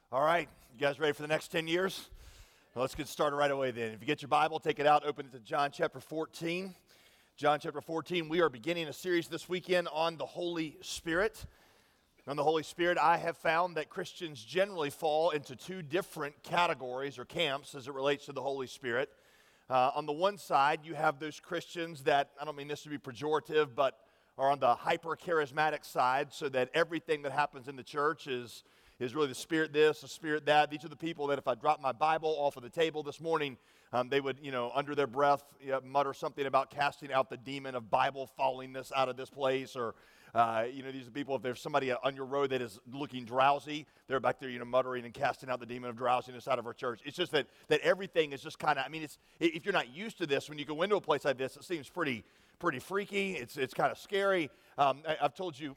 All right, you guys ready for the next 10 years? Well, let's get started right away then. If you get your Bible, take it out, open it to John chapter 14. John chapter 14, we are beginning a series this weekend on the Holy Spirit. On the Holy Spirit, I have found that Christians generally fall into two different categories or camps as it relates to the Holy Spirit. On the one side, you have those Christians that, I don't mean this to be pejorative, but are on the hyper-charismatic side, so that everything that happens in the church is really the Spirit this, the Spirit that. These are the people that if I dropped my Bible off of the table this morning, they would, under their breath, mutter something about casting out the demon of Bible followingness out of this place. Or, these are people, if there's somebody on your road that is looking drowsy, they're back there, muttering and casting out the demon of drowsiness out of our church. It's just that everything is just kind of, if you're not used to this, when you go into a place like this, it seems pretty freaky. It's kind of scary. I've told you,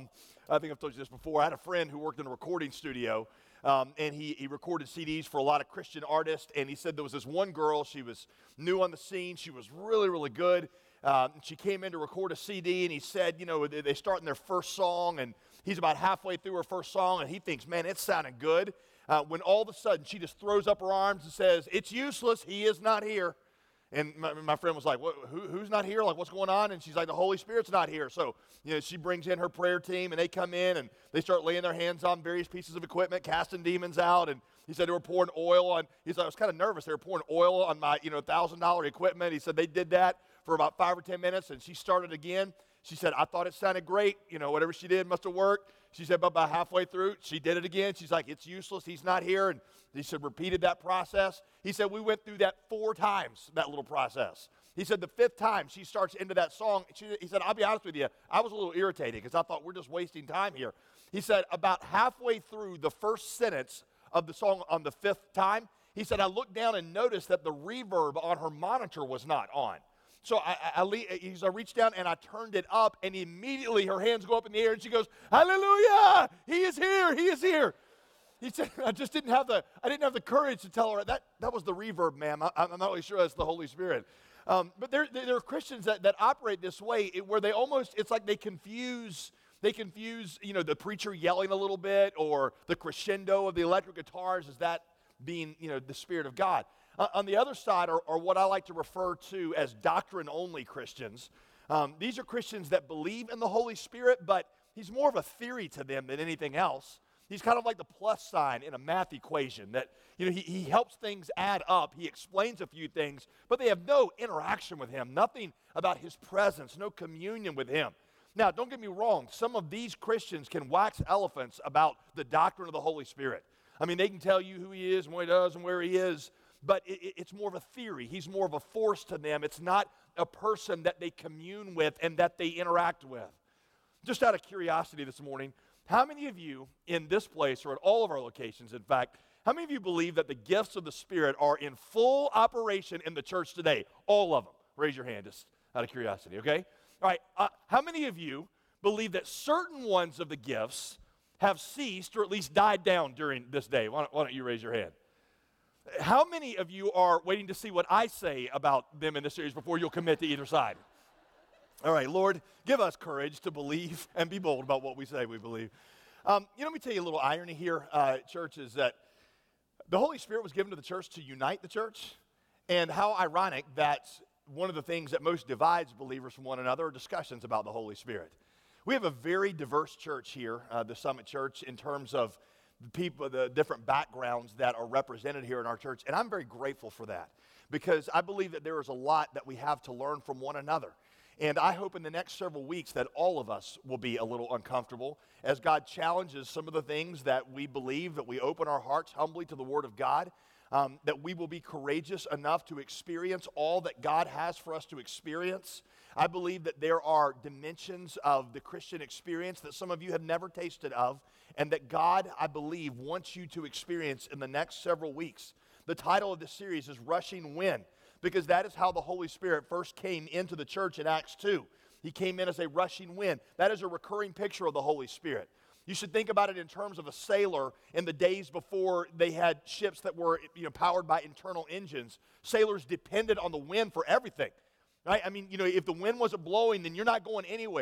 I think I've told you this before. I had a friend who worked in a recording studio, and he recorded CDs for a lot of Christian artists, and he said there was this one girl, she was new on the scene, she was really, really good. She came in to record a CD, and he said, they start in their first song, and he's about halfway through her first song, and he thinks, man, it's sounding good. When all of a sudden, she just throws up her arms and says, "It's useless, he is not here." And my friend was like, who's not here? Like, what's going on? And she's like, the Holy Spirit's not here. So, she brings in her prayer team, and they come in, and they start laying their hands on various pieces of equipment, casting demons out. And he said they were pouring oil on. He said, I was kind of nervous. They were pouring oil on my, $1,000 equipment. He said they did that for about 5 or 10 minutes, and she started again. She said, I thought it sounded great. Whatever she did must have worked. She said, but about halfway through, she did it again. She's like, it's useless. He's not here. And he said, repeated that process. He said, we went through that 4 times, that little process. He said, the 5th time she starts into that song, he said, I'll be honest with you, I was a little irritated because I thought we're just wasting time here. He said, about halfway through the first sentence of the song on the 5th time, he said, I looked down and noticed that the reverb on her monitor was not on. So I reached down and I turned it up, and immediately her hands go up in the air and she goes, hallelujah, he is here, he is here. He said, I didn't have the courage to tell her, that was the reverb, ma'am. I'm not really sure that's the Holy Spirit. But there are Christians that operate this way where they almost, it's like they confuse, the preacher yelling a little bit or the crescendo of the electric guitars as that being, the Spirit of God. On the other side are what I like to refer to as doctrine-only Christians. These are Christians that believe in the Holy Spirit, but he's more of a theory to them than anything else. He's kind of like the plus sign in a math equation that, he helps things add up. He explains a few things, but they have no interaction with him, nothing about his presence, no communion with him. Now, don't get me wrong. Some of these Christians can wax elephants about the doctrine of the Holy Spirit. They can tell you who he is and what he does and where he is, but it's more of a theory. He's more of a force to them. It's not a person that they commune with and that they interact with. Just out of curiosity this morning, how many of you in this place, or at all of our locations, in fact, how many of you believe that the gifts of the Spirit are in full operation in the church today? All of them. Raise your hand just out of curiosity, okay? All right, how many of you believe that certain ones of the gifts have ceased or at least died down during this day? Why don't you raise your hand? How many of you are waiting to see what I say about them in this series before you'll commit to either side? All right, Lord, give us courage to believe and be bold about what we say we believe. Let me tell you a little irony here, church, is that the Holy Spirit was given to the church to unite the church, and how ironic that one of the things that most divides believers from one another are discussions about the Holy Spirit. We have a very diverse church here, the Summit Church, in terms of the different backgrounds that are represented here in our church, and I'm very grateful for that because I believe that there is a lot that we have to learn from one another. And I hope in the next several weeks that all of us will be a little uncomfortable as God challenges some of the things that we believe, that we open our hearts humbly to the Word of God, that we will be courageous enough to experience all that God has for us to experience. I believe that there are dimensions of the Christian experience that some of you have never tasted of, and that God, I believe, wants you to experience in the next several weeks. The title of this series is Rushing Wind, because that is how the Holy Spirit first came into the church in Acts 2. He came in as a rushing wind. That is a recurring picture of the Holy Spirit. You should think about it in terms of a sailor in the days before they had ships that were powered by internal engines. Sailors depended on the wind for everything, right? If the wind wasn't blowing, then you're not going anywhere.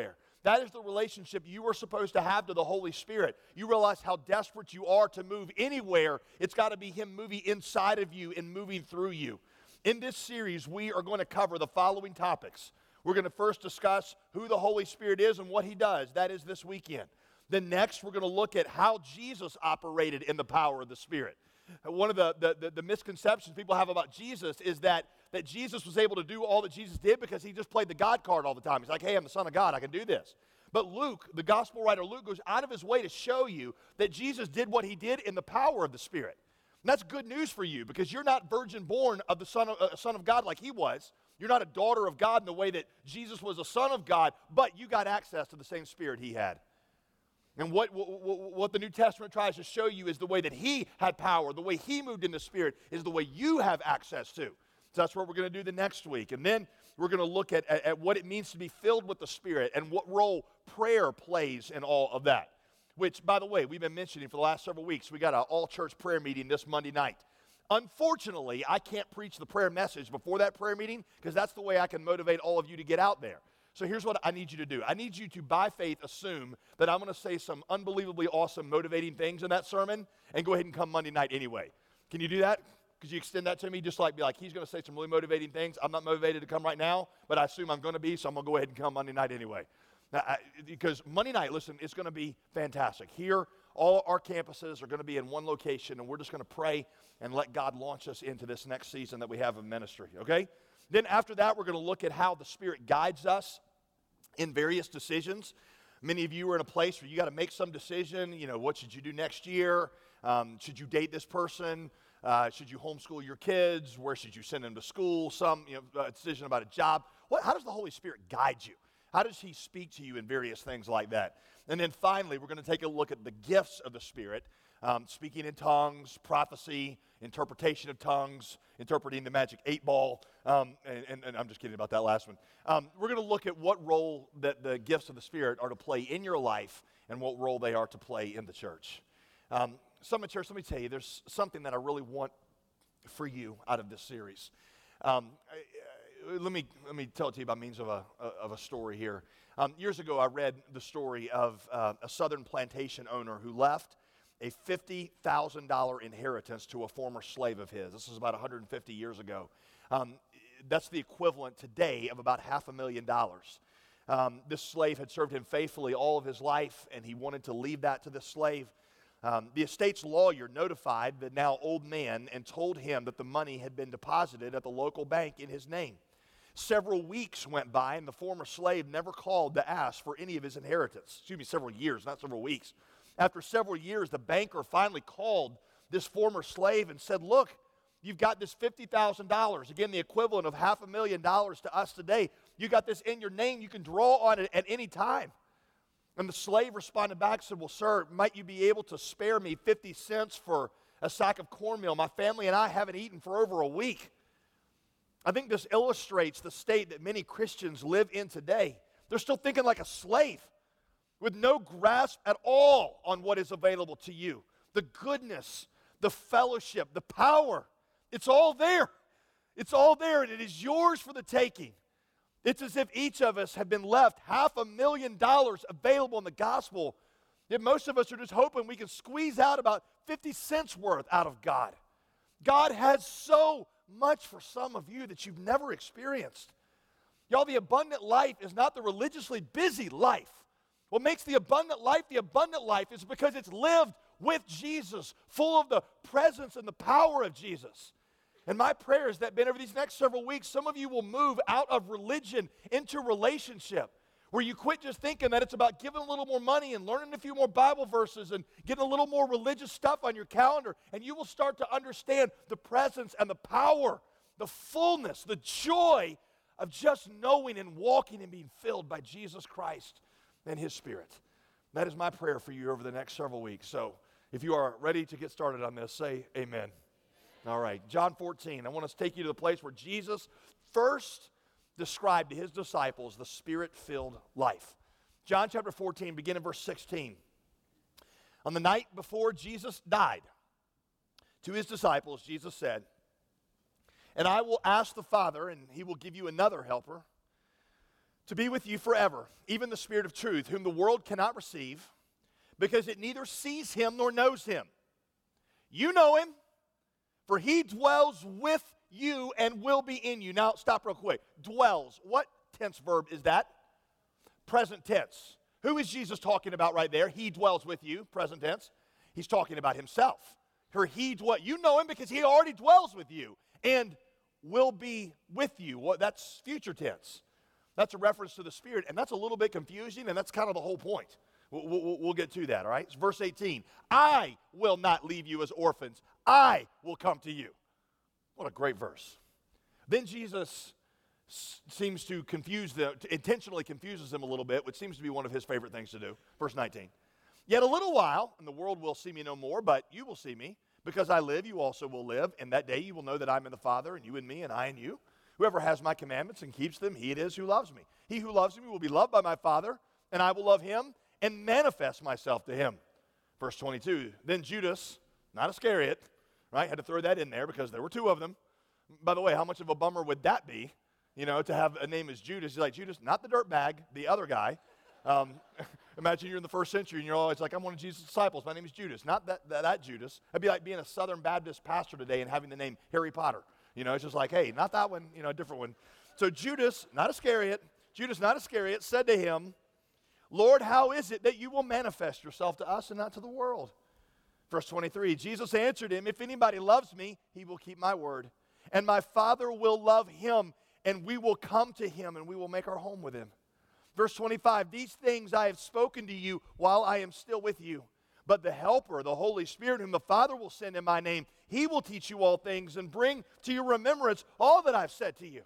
That is the relationship you are supposed to have to the Holy Spirit. You realize how desperate you are to move anywhere. It's got to be Him moving inside of you and moving through you. In this series, we are going to cover the following topics. We're going to first discuss who the Holy Spirit is and what He does. That is this weekend. Then next, we're going to look at how Jesus operated in the power of the Spirit. One of the misconceptions people have about Jesus is that Jesus was able to do all that Jesus did because He just played the God card all the time. He's like, hey, I'm the Son of God, I can do this. But Luke, the gospel writer Luke, goes out of his way to show you that Jesus did what He did in the power of the Spirit. And that's good news for you because you're not virgin born of the Son of God like He was. You're not a daughter of God in the way that Jesus was a son of God, but you got access to the same Spirit He had. And what the New Testament tries to show you is the way that He had power, the way He moved in the Spirit is the way you have access to. So that's what we're going to do the next week. And then we're going to look at what it means to be filled with the Spirit and what role prayer plays in all of that. Which, by the way, we've been mentioning for the last several weeks. We got an all-church prayer meeting this Monday night. Unfortunately, I can't preach the prayer message before that prayer meeting because that's the way I can motivate all of you to get out there. So here's what I need you to do. I need you to, by faith, assume that I'm going to say some unbelievably awesome, motivating things in that sermon and go ahead and come Monday night anyway. Can you do that? Could you extend that to me? Just like, be like, he's going to say some really motivating things. I'm not motivated to come right now, but I assume I'm going to be, so I'm going to go ahead and come Monday night anyway. Now, because Monday night, listen, it's going to be fantastic. Here, all our campuses are going to be in one location, and we're just going to pray and let God launch us into this next season that we have of ministry, okay? Then after that, we're going to look at how the Spirit guides us in various decisions. Many of you are in a place where you got to make some decision. You know, what should you do next year? Should you date this person? Should you homeschool your kids? Where should you send them to school? Some decision about a job. How does the Holy Spirit guide you? How does He speak to you in various things like that? And then finally, we're going to take a look at the gifts of the Spirit. Speaking in tongues, prophecy, interpretation of tongues, interpreting the magic 8-ball, and I'm just kidding about that last one. We're going to look at what role that the gifts of the Spirit are to play in your life and what role they are to play in the church. Summit Church, let me tell you, there's something that I really want for you out of this series. Let me tell it to you by means of a story here. Years ago, I read the story of a southern plantation owner who left a $50,000 inheritance to a former slave of his. This was about 150 years ago. That's the equivalent today of about $500,000. This slave had served him faithfully all of his life, and he wanted to leave that to the slave. The estate's lawyer notified the now old man and told him that the money had been deposited at the local bank in his name. Several weeks went by, and the former slave never called to ask for any of his inheritance. Excuse me, several years, not several weeks. After several years, the banker finally called this former slave and said, look, you've got this $50,000, again, the equivalent of $500,000 to us today. You got this in your name. You can draw on it at any time. And the slave responded back and said, well, sir, might you be able to spare me 50 cents for a sack of cornmeal? My family and I haven't eaten for over a week. I think this illustrates the state that many Christians live in today. They're still thinking like a slave with no grasp at all on what is available to you. The goodness, the fellowship, the power, it's all there. It's all there, and it is yours for the taking. It's as if each of us have been left $500,000 available in the gospel, yet most of us are just hoping we can squeeze out about 50 cents worth out of God. God has so much for some of you that you've never experienced. Y'all, the abundant life is not the religiously busy life. What makes the abundant life is because it's lived with Jesus, full of the presence and the power of Jesus. And my prayer is that over these next several weeks, some of you will move out of religion into relationship, where you quit just thinking that it's about giving a little more money and learning a few more Bible verses and getting a little more religious stuff on your calendar, and you will start to understand the presence and the power, the fullness, the joy of just knowing and walking and being filled by Jesus Christ and His Spirit. That is my prayer for you over the next several weeks. So if you are ready to get started on this, say amen. All right, John 14. I want to take you to the place where Jesus first described to His disciples the Spirit-filled life. John chapter 14, begin in verse 16. On the night before Jesus died, to His disciples, Jesus said, "And I will ask the Father, and He will give you another helper, to be with you forever, even the Spirit of truth, whom the world cannot receive, because it neither sees him nor knows him. You know him, for he dwells with you and will be in you. Now, stop real quick. Dwells. What tense verb is that? Present tense. Who is Jesus talking about right there? He dwells with you, present tense. He's talking about himself. You know him because he already dwells with you and will be with you. Well, that's future tense. That's a reference to the Spirit, and that's a little bit confusing, and that's kind of the whole point. We'll get to that, all right? It's verse 18. I will not leave you as orphans. I will come to you. What a great verse. Then Jesus seems to confuse them, intentionally confuses them a little bit, which seems to be one of his favorite things to do. Verse 19. Yet a little while, and the world will see me no more, but you will see me. Because I live, you also will live. And that day you will know that I'm in the Father, and you in me, and I in you. Whoever has my commandments and keeps them, he it is who loves me. He who loves me will be loved by my Father, and I will love him and manifest myself to him. Verse 22, then Judas, not Iscariot, right? Had to throw that in there because there were two of them. By the way, how much of a bummer would that be, to have a name as Judas? He's like, Judas, not the dirtbag, the other guy. Imagine you're in the first century and you're always like, I'm one of Jesus' disciples. My name is Judas. Not that Judas. It'd be like being a Southern Baptist pastor today and having the name Harry Potter. It's just like, hey, not that one, a different one. So Judas, not Iscariot, said to him, Lord, how is it that you will manifest yourself to us and not to the world? Verse 23, Jesus answered him, if anybody loves me, he will keep my word. And my Father will love him, and we will come to him, and we will make our home with him. Verse 25, these things I have spoken to you while I am still with you. But the Helper, the Holy Spirit, whom the Father will send in my name, he will teach you all things and bring to your remembrance all that I've said to you.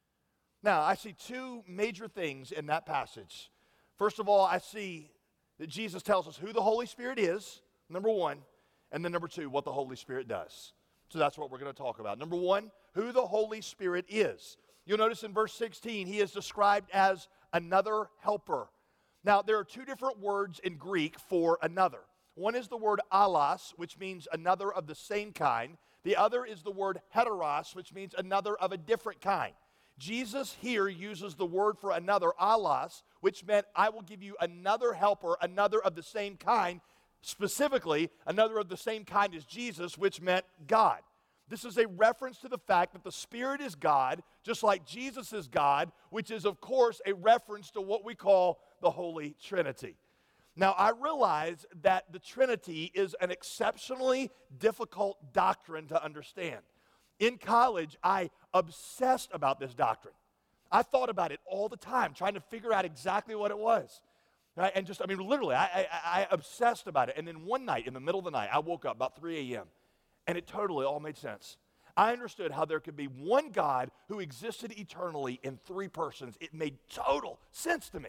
Now, I see two major things in that passage. First of all, I see that Jesus tells us who the Holy Spirit is, number one, and then number two, what the Holy Spirit does. So that's what we're going to talk about. Number one, who the Holy Spirit is. You'll notice in verse 16, he is described as another helper. Now, there are two different words in Greek for another. One is the word allos, which means another of the same kind. The other is the word heteros, which means another of a different kind. Jesus here uses the word for another, allos, which meant I will give you another helper, another of the same kind, specifically another of the same kind as Jesus, which meant God. This is a reference to the fact that the Spirit is God, just like Jesus is God, which is, of course, a reference to what we call the Holy Trinity. Now, I realize that the Trinity is an exceptionally difficult doctrine to understand. In college, I obsessed about this doctrine. I thought about it all the time, trying to figure out exactly what it was. Right? And literally, I obsessed about it. And then one night, in the middle of the night, I woke up about 3 a.m., and it totally all made sense. I understood how there could be one God who existed eternally in three persons. It made total sense to me.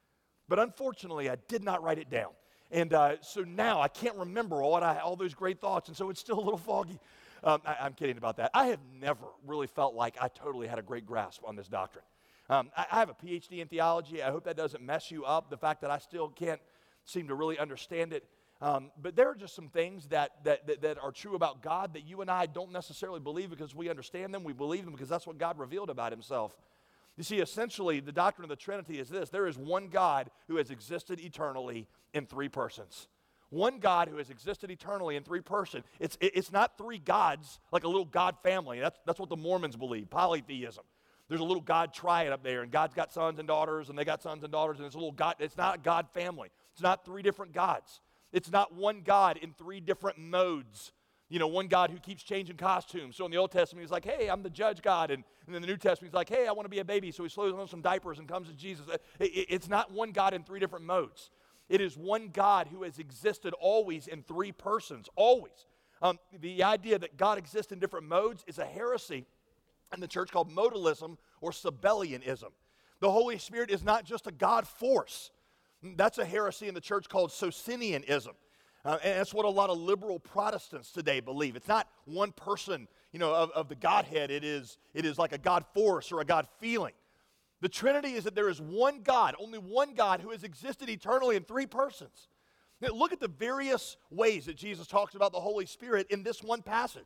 But unfortunately, I did not write it down. And so now I can't remember all those great thoughts, and so it's still a little foggy. I'm kidding about that. I have never really felt like I totally had a great grasp on this doctrine. I have a PhD in theology. I hope that doesn't mess you up, the fact that I still can't seem to really understand it. But there are just some things that are true about God that you and I don't necessarily believe because we understand them. We believe them because that's what God revealed about himself. You see, essentially, the doctrine of the Trinity is this. There is one God who has existed eternally in three persons. One God who has existed eternally in three persons. It's not three gods like a little God family. That's what the Mormons believe, polytheism. There's a little God triad up there, and God's got sons and daughters, and they got sons and daughters, and it's a little God. It's not a God family. It's not three different gods. It's not one God in three different modes. One God who keeps changing costumes. So in the Old Testament, he's like, hey, I'm the judge God. And in the New Testament, he's like, hey, I want to be a baby. So he slows on some diapers and comes to Jesus. It's not one God in three different modes. It is one God who has existed always in three persons, always. The idea that God exists in different modes is a heresy in the church called modalism or Sabellianism. The Holy Spirit is not just a God force. That's a heresy in the church called Socinianism. And that's what a lot of liberal Protestants today believe. It's not one person, of the Godhead. It is like a God force or a God feeling. The Trinity is that there is one God, only one God who has existed eternally in three persons. Now, look at the various ways that Jesus talks about the Holy Spirit in this one passage.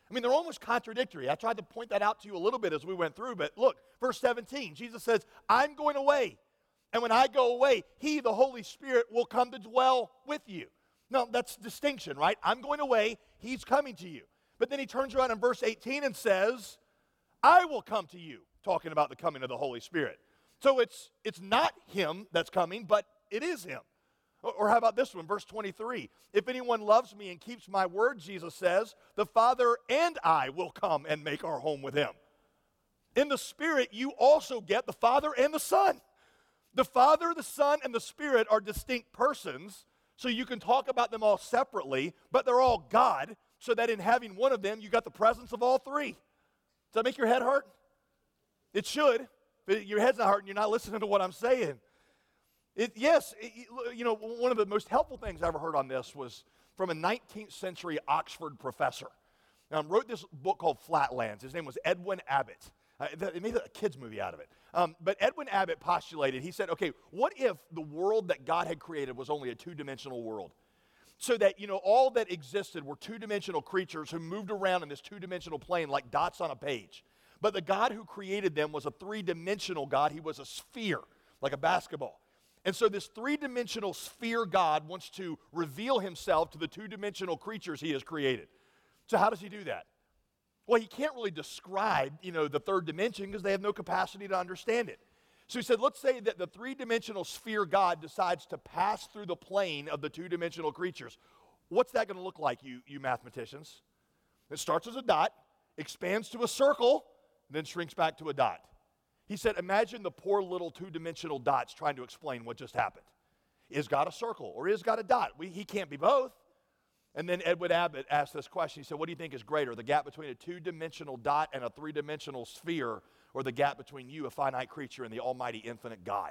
I mean, they're almost contradictory. I tried to point that out to you a little bit as we went through, but look, verse 17, Jesus says, I'm going away. And when I go away, he, the Holy Spirit, will come to dwell with you. Now, that's distinction, right? I'm going away, he's coming to you. But then he turns around in verse 18 and says, I will come to you, talking about the coming of the Holy Spirit. So it's not him that's coming, but it is him. Or how about this one, verse 23? If anyone loves me and keeps my word, Jesus says, the Father and I will come and make our home with him. In the Spirit, you also get the Father and the Son. The Father, the Son, and the Spirit are distinct persons, so you can talk about them all separately, but they're all God, so that in having one of them, you got the presence of all three. Does that make your head hurt? It should. But your head's not hurting, you're not listening to what I'm saying. One of the most helpful things I ever heard on this was from a 19th century Oxford professor. Wrote this book called Flatlands. His name was Edwin Abbott. They made a kid's movie out of it. But Edwin Abbott postulated, he said, okay, what if the world that God had created was only a two-dimensional world? So that, all that existed were two-dimensional creatures who moved around in this two-dimensional plane like dots on a page. But the God who created them was a three-dimensional God. He was a sphere, like a basketball. And so this three-dimensional sphere God wants to reveal himself to the two-dimensional creatures he has created. So how does he do that? Well, he can't really describe, the third dimension because they have no capacity to understand it. So he said, let's say that the three-dimensional sphere God decides to pass through the plane of the two-dimensional creatures. What's that going to look like, you mathematicians? It starts as a dot, expands to a circle, then shrinks back to a dot. He said, imagine the poor little two-dimensional dots trying to explain what just happened. Is God a circle or is God a dot? He can't be both. And then Edwin Abbott asked this question. He said, what do you think is greater, the gap between a two-dimensional dot and a three-dimensional sphere, or the gap between you, a finite creature, and the almighty infinite God?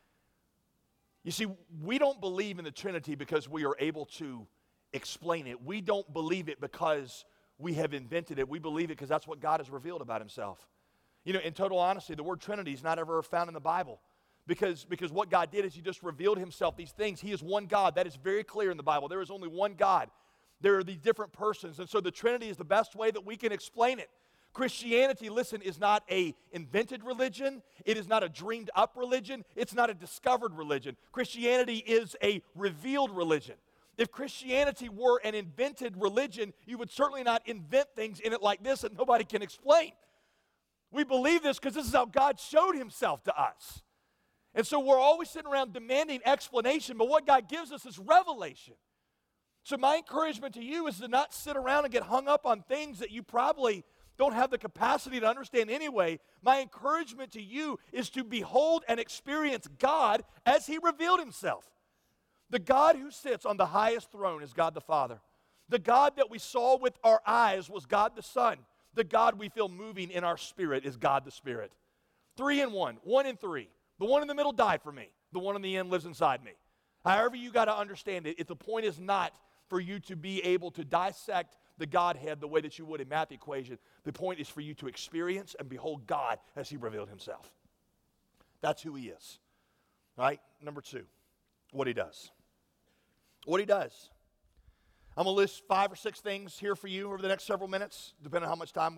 You see, we don't believe in the Trinity because we are able to explain it. We don't believe it because we have invented it. We believe it because that's what God has revealed about himself. In total honesty, the word Trinity is not ever found in the Bible because what God did is he just revealed himself these things. He is one God. That is very clear in the Bible. There is only one God. There are these different persons, and so the Trinity is the best way that we can explain it. Christianity, listen, is not a invented religion. It is not a dreamed up religion. It's not a discovered religion. Christianity is a revealed religion. If Christianity were an invented religion, you would certainly not invent things in it like this that nobody can explain. We believe this because this is how God showed himself to us. And so we're always sitting around demanding explanation, but what God gives us is revelation. So my encouragement to you is to not sit around and get hung up on things that you probably don't have the capacity to understand anyway. My encouragement to you is to behold and experience God as he revealed himself. The God who sits on the highest throne is God the Father. The God that we saw with our eyes was God the Son. The God we feel moving in our spirit is God the Spirit. 3 in 1, 1 in 3. The one in the middle died for me. The one in the end lives inside me. However you got to understand it, the point is not for you to be able to dissect the Godhead the way that you would in math equation. The point is for you to experience and behold God as he revealed himself. That's who he is. All right? Number 2, what he does. What he does. I'm going to list 5 or 6 things here for you over the next several minutes, depending on how much time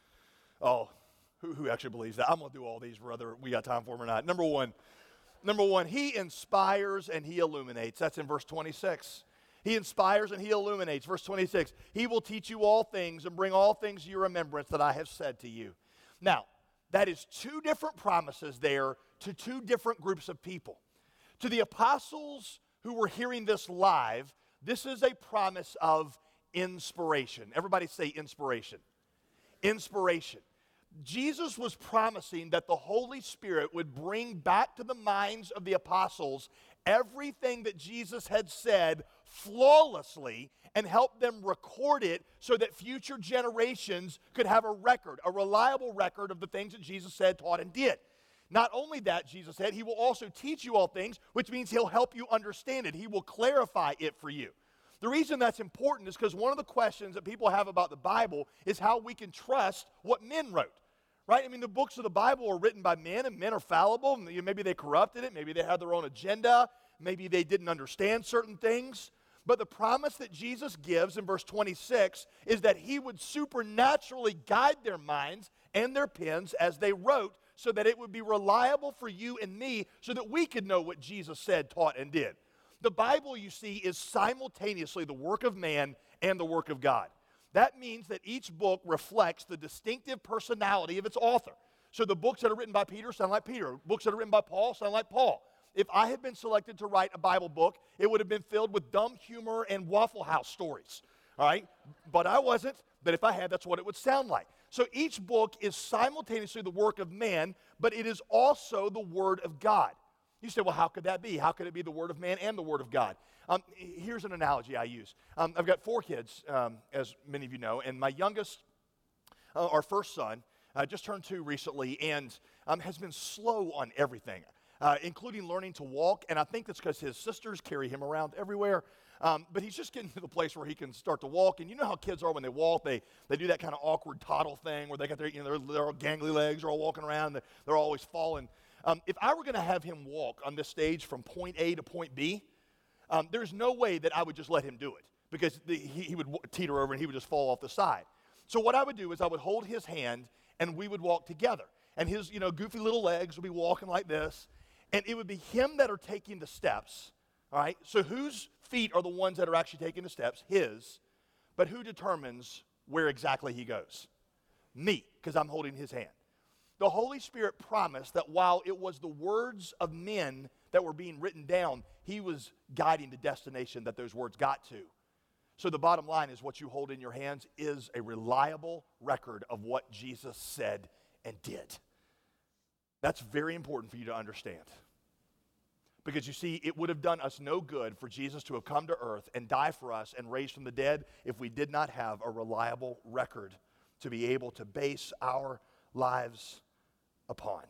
who actually believes that? I'm going to do all these whether we got time for them or not. Number one, he inspires and he illuminates. That's in verse 26. He inspires and he illuminates. Verse 26, he will teach you all things and bring all things to your remembrance that I have said to you. Now, that is 2 different promises there to 2 different groups of people. To the apostles who were hearing this live, this is a promise of inspiration. Everybody say inspiration. Inspiration. Jesus was promising that the Holy Spirit would bring back to the minds of the apostles everything that Jesus had said flawlessly and help them record it so that future generations could have a record, a reliable record of the things that Jesus said, taught, and did. Not only that, Jesus said, he will also teach you all things, which means he'll help you understand it. He will clarify it for you. The reason that's important is because one of the questions that people have about the Bible is how we can trust what men wrote, right? I mean, the books of the Bible are written by men, and men are fallible. Maybe they corrupted it. Maybe they had their own agenda. Maybe they didn't understand certain things. But the promise that Jesus gives in verse 26 is that he would supernaturally guide their minds and their pens as they wrote, so that it would be reliable for you and me, so that we could know what Jesus said, taught, and did. The Bible, you see, is simultaneously the work of man and the work of God. That means that each book reflects the distinctive personality of its author. So the books that are written by Peter sound like Peter. Books that are written by Paul sound like Paul. If I had been selected to write a Bible book, it would have been filled with dumb humor and Waffle House stories, all right? But I wasn't. But if I had, that's what it would sound like. So each book is simultaneously the work of man, but it is also the Word of God. You say, well, how could that be? How could it be the Word of man and the Word of God? Here's an analogy I use. I've got 4 kids, as many of you know, and my youngest, our first son, just turned 2 recently and has been slow on everything, including learning to walk, and I think that's because his sisters carry him around everywhere. But he's just getting to the place where he can start to walk. And you know how kids are when they walk, they do that kind of awkward toddle thing where they got their, their gangly legs are all walking around, they're always falling. If I were going to have him walk on this stage from point A to point B, there's no way that I would just let him do it, because he would teeter over and he would just fall off the side. So what I would do is I would hold his hand and we would walk together. And his goofy little legs would be walking like this, and it would be him that are taking the steps, all right? So whose feet are the ones that are actually taking the steps? His. But who determines where exactly he goes? Me, because I'm holding his hand. The Holy Spirit promised that while it was the words of men that were being written down, he was guiding the destination that those words got to. So the bottom line is what you hold in your hands is a reliable record of what Jesus said and did. That's very important for you to understand. Because you see, it would have done us no good for Jesus to have come to earth and die for us and raised from the dead if we did not have a reliable record to be able to base our lives upon.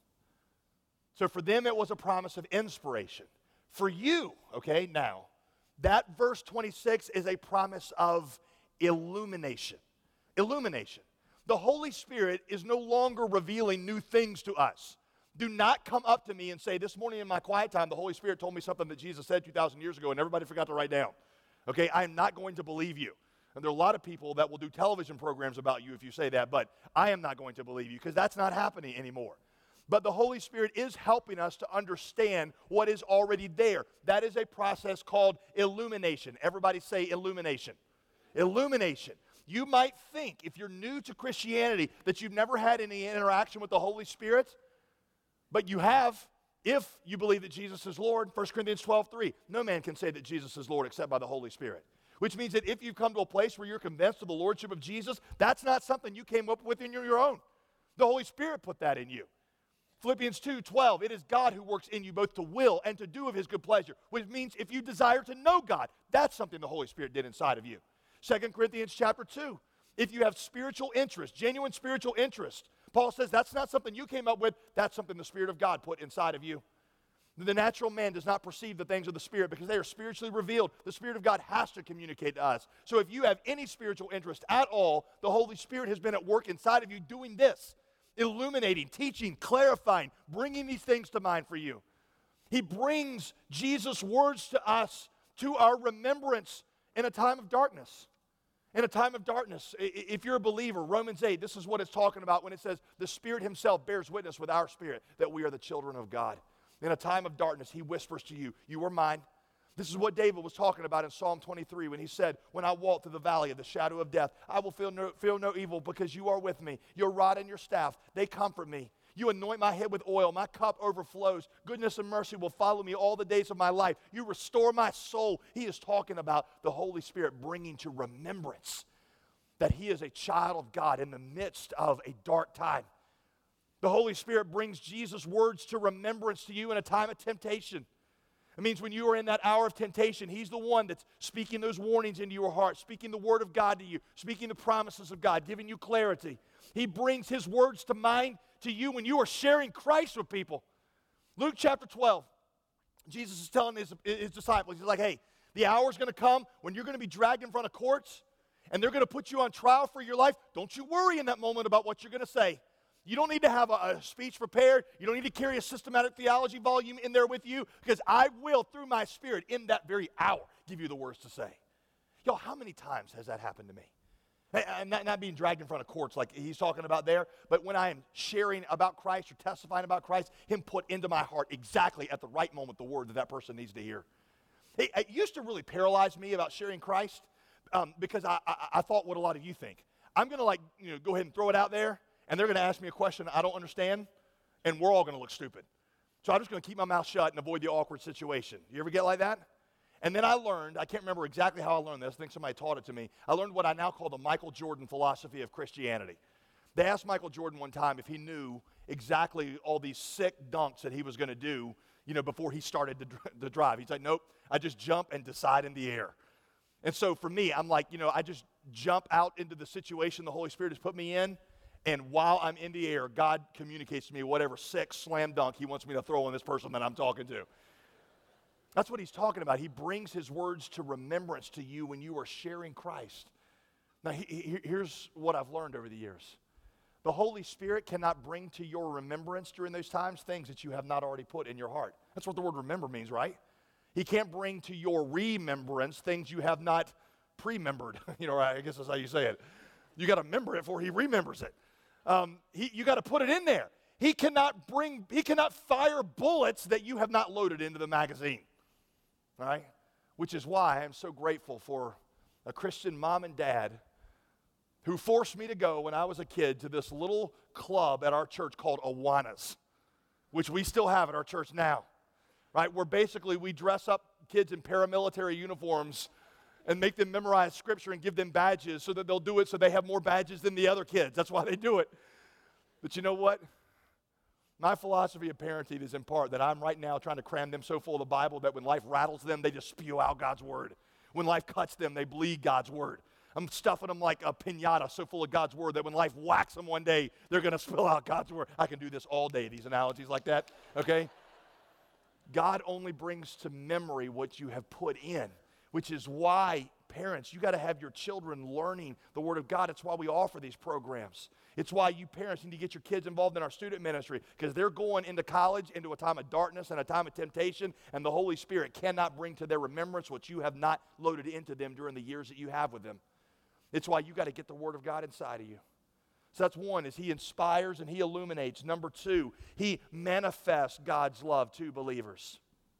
So for them, it was a promise of inspiration. For you, okay, now, that verse 26 is a promise of illumination. Illumination. The Holy Spirit is no longer revealing new things to us. Do not come up to me and say, this morning in my quiet time, the Holy Spirit told me something that Jesus said 2,000 years ago and everybody forgot to write down. Okay, I am not going to believe you. And there are a lot of people that will do television programs about you if you say that, but I am not going to believe you because that's not happening anymore. But the Holy Spirit is helping us to understand what is already there. That is a process called illumination. Everybody say illumination. Illumination. You might think, if you're new to Christianity, that you've never had any interaction with the Holy Spirit, but you have, if you believe that Jesus is Lord. 1 Corinthians 12:3. No man can say that Jesus is Lord except by the Holy Spirit. Which means that if you've come to a place where you're convinced of the Lordship of Jesus, that's not something you came up with in your own. The Holy Spirit put that in you. Philippians 2:12, it is God who works in you both to will and to do of his good pleasure, which means if you desire to know God, that's something the Holy Spirit did inside of you. 2 Corinthians chapter 2, if you have spiritual interest, genuine spiritual interest, Paul says that's not something you came up with, that's something the Spirit of God put inside of you. The natural man does not perceive the things of the Spirit because they are spiritually revealed. The Spirit of God has to communicate to us. So if you have any spiritual interest at all, the Holy Spirit has been at work inside of you doing this. Illuminating, teaching, clarifying, bringing these things to mind for you. He brings Jesus' words to us, to our remembrance in a time of darkness. In a time of darkness, if you're a believer, Romans 8, this is what it's talking about when it says, the Spirit himself bears witness with our spirit that we are the children of God. In a time of darkness, he whispers to you, you are mine. This is what David was talking about in Psalm 23 when he said, when I walk through the valley of the shadow of death, I will feel no evil because you are with me. Your rod and your staff, they comfort me. You anoint my head with oil. My cup overflows. Goodness and mercy will follow me all the days of my life. You restore my soul. He is talking about the Holy Spirit bringing to remembrance that he is a child of God in the midst of a dark time. The Holy Spirit brings Jesus' words to remembrance to you in a time of temptation. It means when you are in that hour of temptation, he's the one that's speaking those warnings into your heart, speaking the word of God to you, speaking the promises of God, giving you clarity. He brings his words to mind to you when you are sharing Christ with people. Luke chapter 12, Jesus is telling his disciples, he's like, hey, the hour's going to come when you're going to be dragged in front of courts and they're going to put you on trial for your life. Don't you worry in that moment about what you're going to say. You don't need to have a speech prepared. You don't need to carry a systematic theology volume in there with you, because I will, through my Spirit, in that very hour, give you the words to say. Y'all, how many times has that happened to me? I'm not being dragged in front of courts like he's talking about there, but when I am sharing about Christ or testifying about Christ, him put into my heart exactly at the right moment the word that person needs to hear. It used to really paralyze me about sharing Christ because I thought what a lot of you think. I'm going to go ahead and throw it out there, and they're going to ask me a question I don't understand, and we're all going to look stupid. So I'm just going to keep my mouth shut and avoid the awkward situation. You ever get like that? And then I learned, I can't remember exactly how I learned this, I think somebody taught it to me. I learned what I now call the Michael Jordan philosophy of Christianity. They asked Michael Jordan one time if he knew exactly all these sick dunks that he was going to do, before he started to drive. He's like, nope, I just jump and decide in the air. And so for me, I'm like, I just jump out into the situation the Holy Spirit has put me in, and while I'm in the air, God communicates to me whatever sick slam dunk he wants me to throw on this person that I'm talking to. That's what he's talking about. He brings his words to remembrance to you when you are sharing Christ. Now, here's what I've learned over the years. The Holy Spirit cannot bring to your remembrance during those times things that you have not already put in your heart. That's what the word remember means, right? He can't bring to your remembrance things you have not pre-membered. I guess that's how you say it. You got to remember it before he remembers it. You got to put it in there. He cannot fire bullets that you have not loaded into the magazine. All right? Which is why I'm so grateful for a Christian mom and dad who forced me to go when I was a kid to this little club at our church called Awanas, which we still have at our church now, right? Where basically we dress up kids in paramilitary uniforms and make them memorize scripture and give them badges so that they'll do it so they have more badges than the other kids. That's why they do it. But you know what? My philosophy of parenting is in part that I'm right now trying to cram them so full of the Bible that when life rattles them, they just spew out God's word. When life cuts them, they bleed God's word. I'm stuffing them like a piñata so full of God's word that when life whacks them one day, they're going to spill out God's word. I can do this all day, these analogies like that, okay? God only brings to memory what you have put in, which is why, parents, you got to have your children learning the Word of God. It's why we offer these programs. It's why you parents need to get your kids involved in our student ministry, because they're going into college, into a time of darkness and a time of temptation, and the Holy Spirit cannot bring to their remembrance what you have not loaded into them during the years that you have with them. It's why you got to get the Word of God inside of you. So that's one, is he inspires and he illuminates. Number two, he manifests God's love to believers.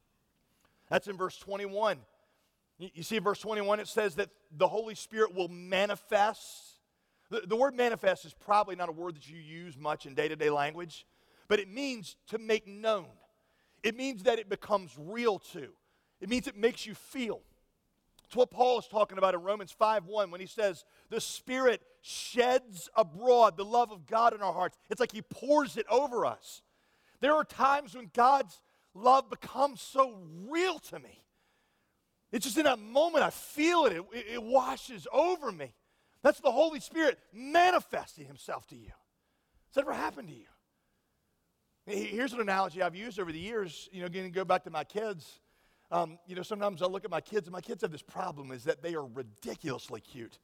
That's in verse 21. You see in verse 21, it says that the Holy Spirit will manifest. The word manifest is probably not a word that you use much in day-to-day language, but it means to make known. It means that it becomes real to. It means it makes you feel. It's what Paul is talking about in Romans 5:1 when he says, the Spirit sheds abroad the love of God in our hearts. It's like he pours it over us. There are times when God's love becomes so real to me. It's just in that moment I feel it. It washes over me. That's the Holy Spirit manifesting himself to you. Has that ever happened to you? Here's an analogy I've used over the years, again, go back to my kids. Sometimes I look at my kids, and my kids have this problem, is that they are ridiculously cute.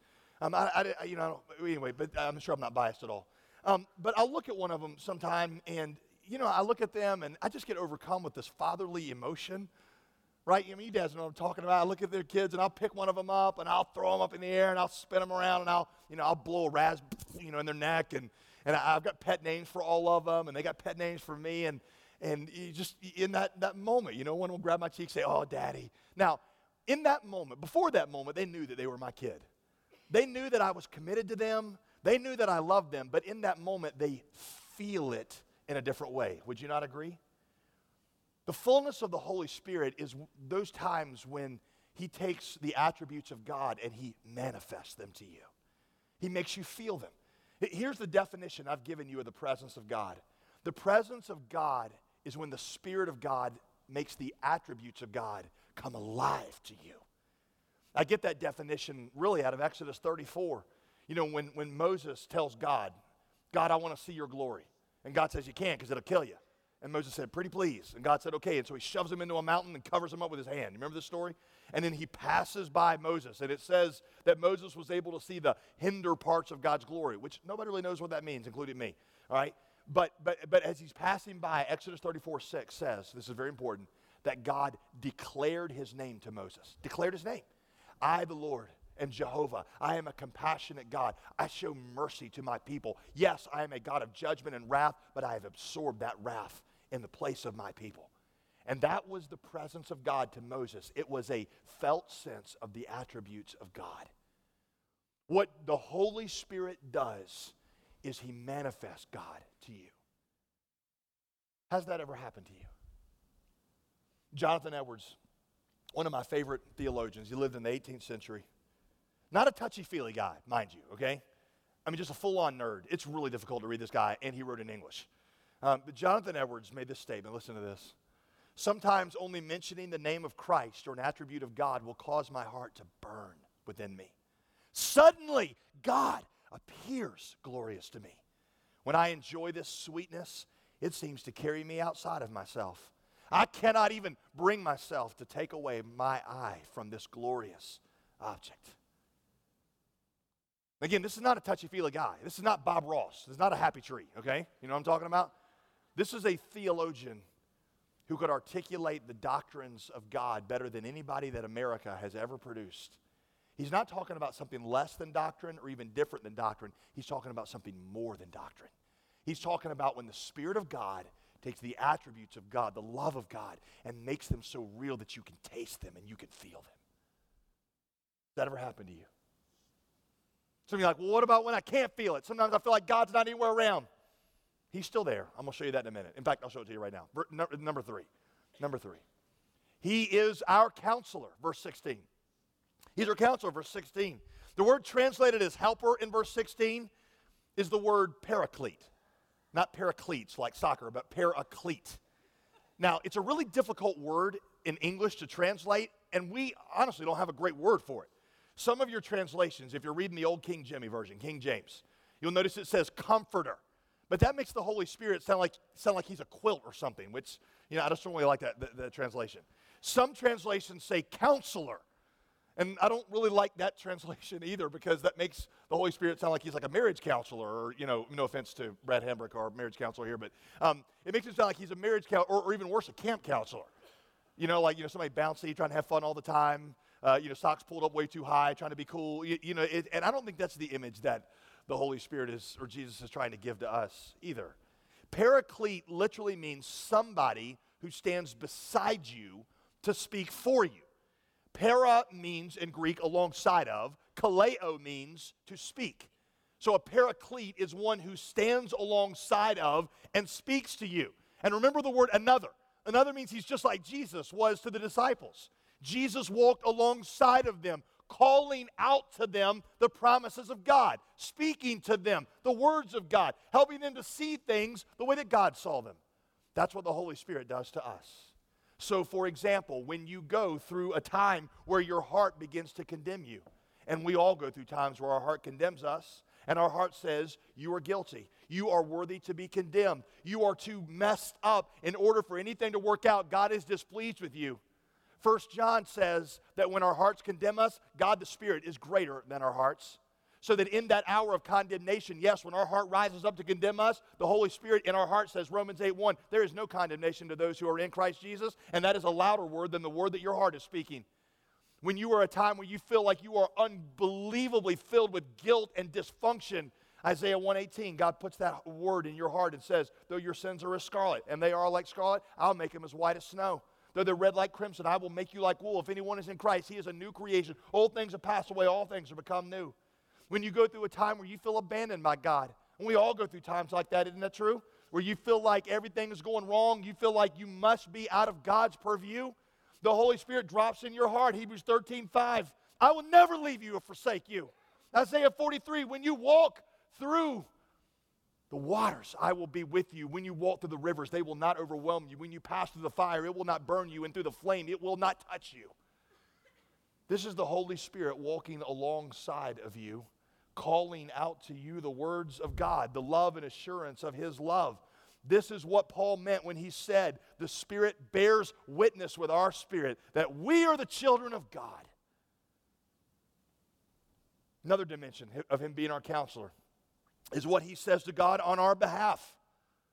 Anyway, but I'm sure I'm not biased at all. But I'll look at one of them sometime, and, I look at them, and I just get overcome with this fatherly emotion, right? You guys know what I'm talking about. I look at their kids, and I'll pick one of them up, and I'll throw them up in the air, and I'll spin them around, and I'll blow a raspberry, in their neck, and I've got pet names for all of them, and they got pet names for me, and you just, in that moment, one will grab my cheek and say, oh, Daddy. Now, in that moment, before that moment, they knew that they were my kid. They knew that I was committed to them. They knew that I loved them. But in that moment, they feel it in a different way. Would you not agree? The fullness of the Holy Spirit is those times when he takes the attributes of God and he manifests them to you. He makes you feel them. Here's the definition I've given you of the presence of God. The presence of God is when the Spirit of God makes the attributes of God come alive to you. I get that definition really out of Exodus 34. When Moses tells God, I want to see your glory. And God says, you can't because it'll kill you. And Moses said, pretty please. And God said, okay. And so he shoves him into a mountain and covers him up with his hand. You remember this story? And then he passes by Moses. And it says that Moses was able to see the hinder parts of God's glory, which nobody really knows what that means, including me. All right? But as he's passing by, Exodus 34:6 says, this is very important, that God declared his name to Moses. Declared his name. I, the Lord, am Jehovah. I am a compassionate God. I show mercy to my people. Yes, I am a God of judgment and wrath, but I have absorbed that wrath in the place of my people. And that was the presence of God to Moses. It was a felt sense of the attributes of God. What the Holy Spirit does is he manifests God to you. Has that ever happened to you? Jonathan Edwards, one of my favorite theologians, he lived in the 18th century. Not a touchy-feely guy, mind you, okay? I mean, just a full-on nerd. It's really difficult to read this guy, and he wrote in English. But Jonathan Edwards made this statement. Listen to this. Sometimes only mentioning the name of Christ or an attribute of God will cause my heart to burn within me. Suddenly, God appears glorious to me. When I enjoy this sweetness, it seems to carry me outside of myself. I cannot even bring myself to take away my eye from this glorious object. Again, this is not a touchy-feely guy. This is not Bob Ross. This is not a happy tree, okay? You know what I'm talking about? This is a theologian who could articulate the doctrines of God better than anybody that America has ever produced. He's not talking about something less than doctrine or even different than doctrine. He's talking about something more than doctrine. He's talking about when the Spirit of God takes the attributes of God, the love of God, and makes them so real that you can taste them and you can feel them. Has that ever happened to you? Some of you are like, well, what about when I can't feel it? Sometimes I feel like God's not anywhere around. He's still there. I'm going to show you that in a minute. In fact, I'll show it to you right now. Number three. He is our counselor, verse 16. He's our counselor, verse 16. The word translated as helper in verse 16 is the word paraclete. Not paracletes like soccer, but paraclete. Now, it's a really difficult word in English to translate, and we honestly don't have a great word for it. Some of your translations, if you're reading the old King Jimmy version, King James, you'll notice it says comforter. But that makes the Holy Spirit sound like he's a quilt or something, which, I just don't really like that the translation. Some translations say counselor. And I don't really like that translation either, because that makes the Holy Spirit sound like he's like a marriage counselor, or, no offense to Brad Hambrick, our marriage counselor here, but it makes him sound like he's a marriage counselor, or even worse, a camp counselor. Somebody bouncy, trying to have fun all the time, socks pulled up way too high, trying to be cool, and I don't think that's the image that the Holy Spirit or Jesus is trying to give to us either. Paraclete literally means somebody who stands beside you to speak for you. Para means in Greek alongside of. Kaleo means to speak. So a paraclete is one who stands alongside of and speaks to you. And remember the word another. Another means he's just like Jesus was to the disciples. Jesus walked alongside of them, calling out to them the promises of God, speaking to them the words of God, helping them to see things the way that God saw them. That's what the Holy Spirit does to us. So, for example, when you go through a time where your heart begins to condemn you, and we all go through times where our heart condemns us, and our heart says, you are guilty. You are worthy to be condemned. You are too messed up in order for anything to work out. God is displeased with you. 1 John says that when our hearts condemn us, God the Spirit is greater than our hearts. So that in that hour of condemnation, yes, when our heart rises up to condemn us, the Holy Spirit in our heart says, Romans 8:1, there is no condemnation to those who are in Christ Jesus, and that is a louder word than the word that your heart is speaking. When you are a time where you feel like you are unbelievably filled with guilt and dysfunction, Isaiah 1:18, God puts that word in your heart and says, though your sins are as scarlet, and they are like scarlet, I'll make them as white as snow. Though they're red like crimson, I will make you like wool. If anyone is in Christ, he is a new creation. Old things have passed away, all things have become new. When you go through a time where you feel abandoned by God, and we all go through times like that, isn't that true? Where you feel like everything is going wrong, you feel like you must be out of God's purview, the Holy Spirit drops in your heart, Hebrews 13:5, I will never leave you or forsake you. Isaiah 43, when you walk through the waters, I will be with you. When you walk through the rivers, they will not overwhelm you. When you pass through the fire, it will not burn you, and through the flame, it will not touch you. This is the Holy Spirit walking alongside of you, calling out to you the words of God, the love and assurance of His love. This is what Paul meant when he said, the Spirit bears witness with our spirit that we are the children of God. Another dimension of Him being our counselor is what He says to God on our behalf.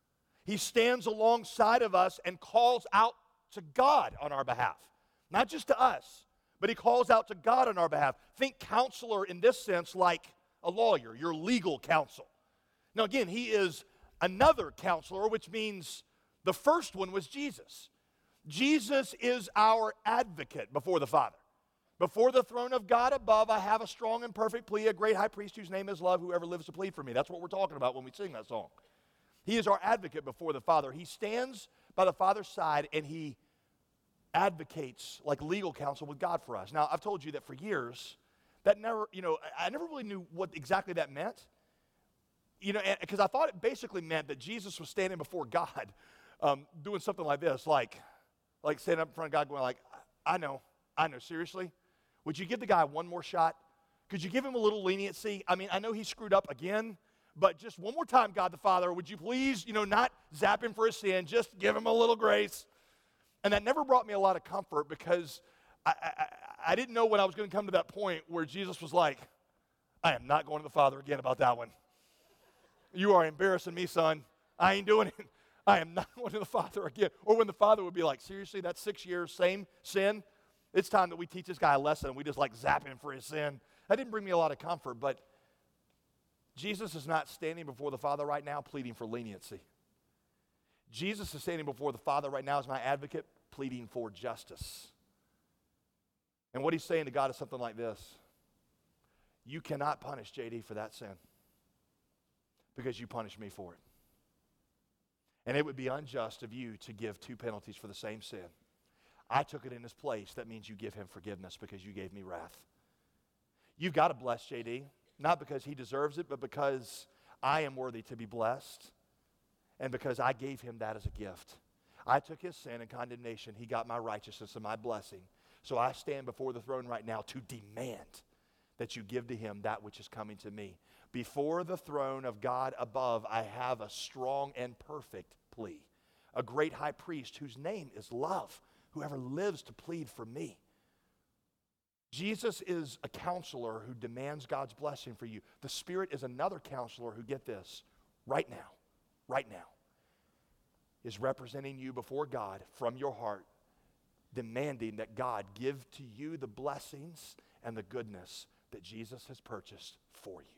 He stands alongside of us and calls out to God on our behalf. Not just to us, but he calls out to God on our behalf. Think counselor in this sense like a lawyer, your legal counsel. Now again, he is another counselor, which means the first one was Jesus. Jesus is our advocate before the Father. Before the throne of God above, I have a strong and perfect plea, a great high priest whose name is love, whoever lives to plead for me. That's what we're talking about when we sing that song. He is our advocate before the Father. He stands by the Father's side and he advocates like legal counsel with God for us. Now, I've told you that for years, that never, I never really knew what exactly that meant. Because I thought it basically meant that Jesus was standing before God doing something like this, like standing up in front of God going like, I know, seriously? Would you give the guy one more shot? Could you give him a little leniency? I mean, I know he screwed up again, but just one more time, God the Father, would you please, not zap him for his sin, just give him a little grace? And that never brought me a lot of comfort because I didn't know when I was going to come to that point where Jesus was like, I am not going to the Father again about that one. You are embarrassing me, son. I ain't doing it. I am not going to the Father again. Or when the Father would be like, seriously, that's 6 years, same sin? It's time that we teach this guy a lesson and we just zap him for his sin. That didn't bring me a lot of comfort, but Jesus is not standing before the Father right now pleading for leniency. Jesus is standing before the Father right now as my advocate pleading for justice. And what he's saying to God is something like this. You cannot punish JD for that sin because you punished me for it. And it would be unjust of you to give two penalties for the same sin. I took it in his place. That means you give him forgiveness because you gave me wrath. You've got to bless JD, not because he deserves it, but because I am worthy to be blessed and because I gave him that as a gift. I took his sin and condemnation. He got my righteousness and my blessing. So I stand before the throne right now to demand that you give to him that which is coming to me. Before the throne of God above, I have a strong and perfect plea. A great high priest whose name is love, whoever lives to plead for me. Jesus is a counselor who demands God's blessing for you. The Spirit is another counselor who, get this, right now, is representing you before God from your heart, demanding that God give to you the blessings and the goodness that Jesus has purchased for you.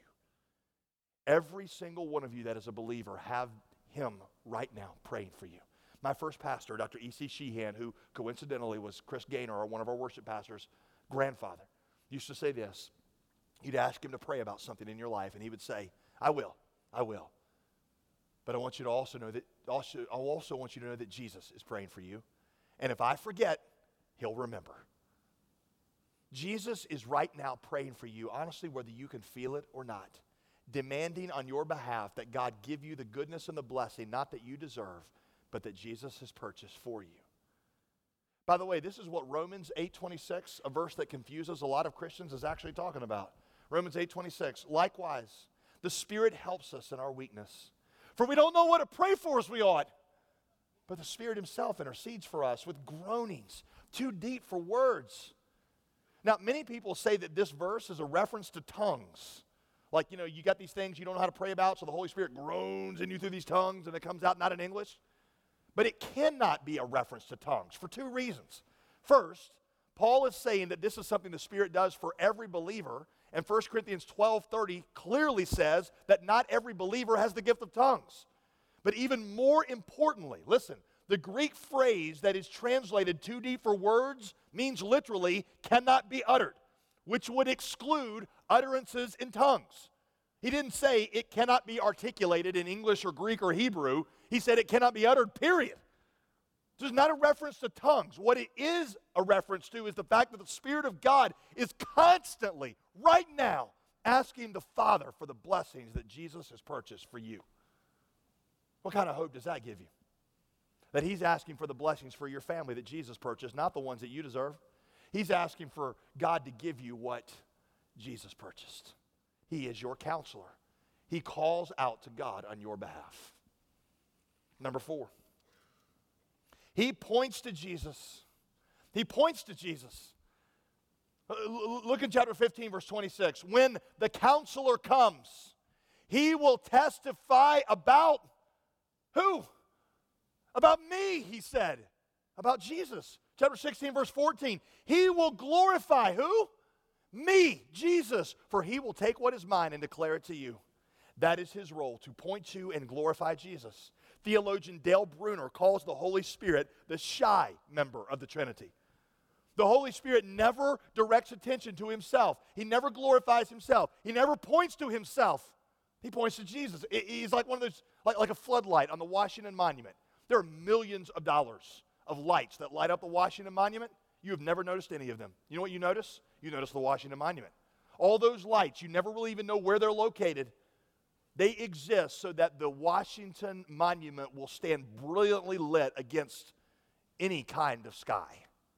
Every single one of you that is a believer, have him right now praying for you. My first pastor, Dr. E.C. Sheehan, who coincidentally was Chris Gaynor, one of our worship pastors' grandfather, used to say this. You'd ask him to pray about something in your life, and he would say, I will. But I want you to also know that, I also want you to know that Jesus is praying for you. And if I forget, he'll remember. Jesus is right now praying for you, honestly, whether you can feel it or not, demanding on your behalf that God give you the goodness and the blessing, not that you deserve, but that Jesus has purchased for you. By the way, this is what Romans 8:26, a verse that confuses a lot of Christians, is actually talking about. Romans 8:26, likewise, the Spirit helps us in our weakness. For we don't know what to pray for as we ought, but the Spirit himself intercedes for us with groanings too deep for words. Now, many people say that this verse is a reference to tongues. Like, you got these things you don't know how to pray about, so the Holy Spirit groans in you through these tongues and it comes out not in English. But it cannot be a reference to tongues for two reasons. First, Paul is saying that this is something the Spirit does for every believer, and 1 Corinthians 12:30 clearly says that not every believer has the gift of tongues. But even more importantly, listen, the Greek phrase that is translated too deep for words means literally cannot be uttered, which would exclude utterances in tongues. He didn't say it cannot be articulated in English or Greek or Hebrew. He said it cannot be uttered, period. This is not a reference to tongues. What it is a reference to is the fact that the Spirit of God is constantly, right now, asking the Father for the blessings that Jesus has purchased for you. What kind of hope does that give you? That he's asking for the blessings for your family that Jesus purchased, not the ones that you deserve. He's asking for God to give you what Jesus purchased. He is your counselor. He calls out to God on your behalf. Number 4. He points to Jesus. He points to Jesus. Look in chapter 15, verse 26. When the counselor comes, he will testify about who? About me, he said. About Jesus. Chapter 16, verse 14. He will glorify who? Me, Jesus, for he will take what is mine and declare it to you. That is his role, to point to and glorify Jesus. Theologian Dale Bruner calls the Holy Spirit the shy member of the Trinity. The Holy Spirit never directs attention to himself. He never glorifies himself. He never points to himself. He points to Jesus. He's like one of those, like a floodlight on the Washington Monument. There are millions of dollars of lights that light up the Washington Monument. You have never noticed any of them. You know what you notice? You notice the Washington Monument. All those lights, you never really even know where they're located. They exist so that the Washington Monument will stand brilliantly lit against any kind of sky.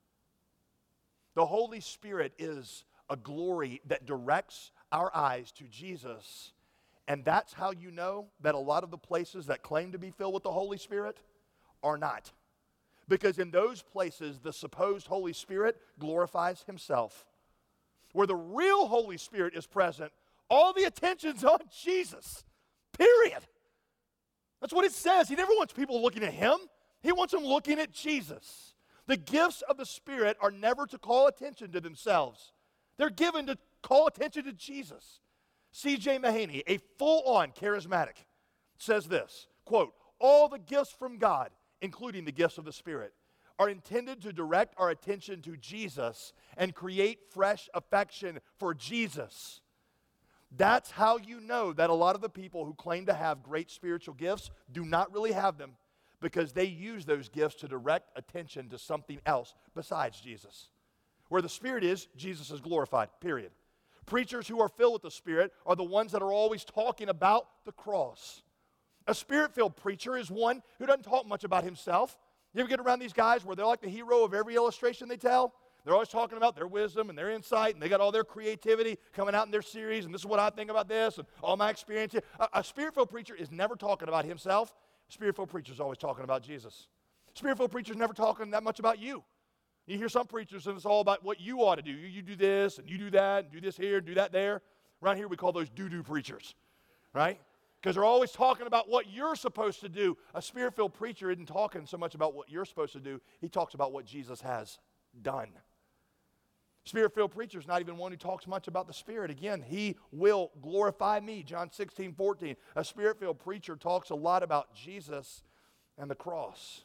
The Holy Spirit is a glory that directs our eyes to Jesus. And that's how you know that a lot of the places that claim to be filled with the Holy Spirit are not. Because in those places, the supposed Holy Spirit glorifies himself. Where the real Holy Spirit is present, all the attention's on Jesus. Period. That's what it says. He never wants people looking at him. He wants them looking at Jesus. The gifts of the Spirit are never to call attention to themselves. They're given to call attention to Jesus. C.J. Mahaney, a full-on charismatic, says this, quote, all the gifts from God, including the gifts of the Spirit, are intended to direct our attention to Jesus and create fresh affection for Jesus. That's how you know that a lot of the people who claim to have great spiritual gifts do not really have them, because they use those gifts to direct attention to something else besides Jesus. Where the Spirit is, Jesus is glorified, period. Preachers who are filled with the Spirit are the ones that are always talking about the cross. A Spirit-filled preacher is one who doesn't talk much about himself. You ever get around these guys where they're like the hero of every illustration they tell? They're always talking about their wisdom and their insight, and they got all their creativity coming out in their series, and this is what I think about this, and all my experience. A Spirit-filled preacher is never talking about himself. A Spirit-filled preacher is always talking about Jesus. A Spirit-filled preacher is never talking that much about you. You hear some preachers, and it's all about what you ought to do. You do this, and you do that, and do this here, and do that there. Around here, we call those do-do preachers, right? Because they're always talking about what you're supposed to do. A Spirit-filled preacher isn't talking so much about what you're supposed to do. He talks about what Jesus has done. Spirit-filled preacher is not even one who talks much about the Spirit. Again, he will glorify me, John 16:14. A Spirit-filled preacher talks a lot about Jesus and the cross.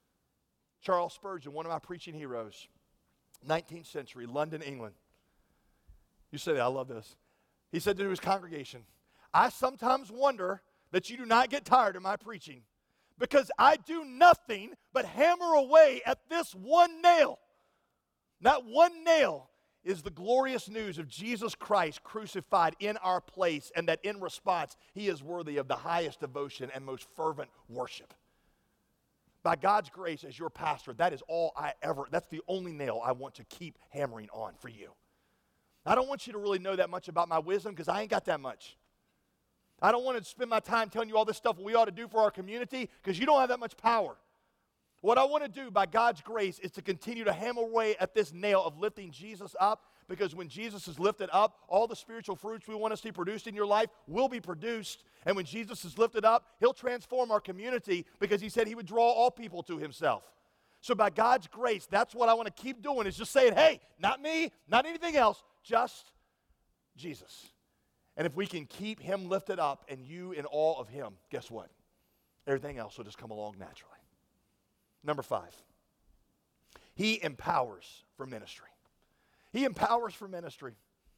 Charles Spurgeon, one of my preaching heroes, 19th century, London, England. You say that, I love this. He said to his congregation, I sometimes wonder that you do not get tired of my preaching, because I do nothing but hammer away at this one nail. That one nail is the glorious news of Jesus Christ crucified in our place, and that in response, he is worthy of the highest devotion and most fervent worship. By God's grace, as your pastor, that is that's the only nail I want to keep hammering on for you. I don't want you to really know that much about my wisdom, because I ain't got that much. I don't want to spend my time telling you all this stuff we ought to do for our community, because you don't have that much power. What I want to do by God's grace is to continue to hammer away at this nail of lifting Jesus up, because when Jesus is lifted up, all the spiritual fruits we want to see produced in your life will be produced. And when Jesus is lifted up, he'll transform our community, because he said he would draw all people to himself. So by God's grace, that's what I want to keep doing, is just saying, hey, not me, not anything else, just Jesus. And if we can keep him lifted up and you in awe of him, guess what? Everything else will just come along naturally. Number 5, he empowers for ministry. He empowers for ministry.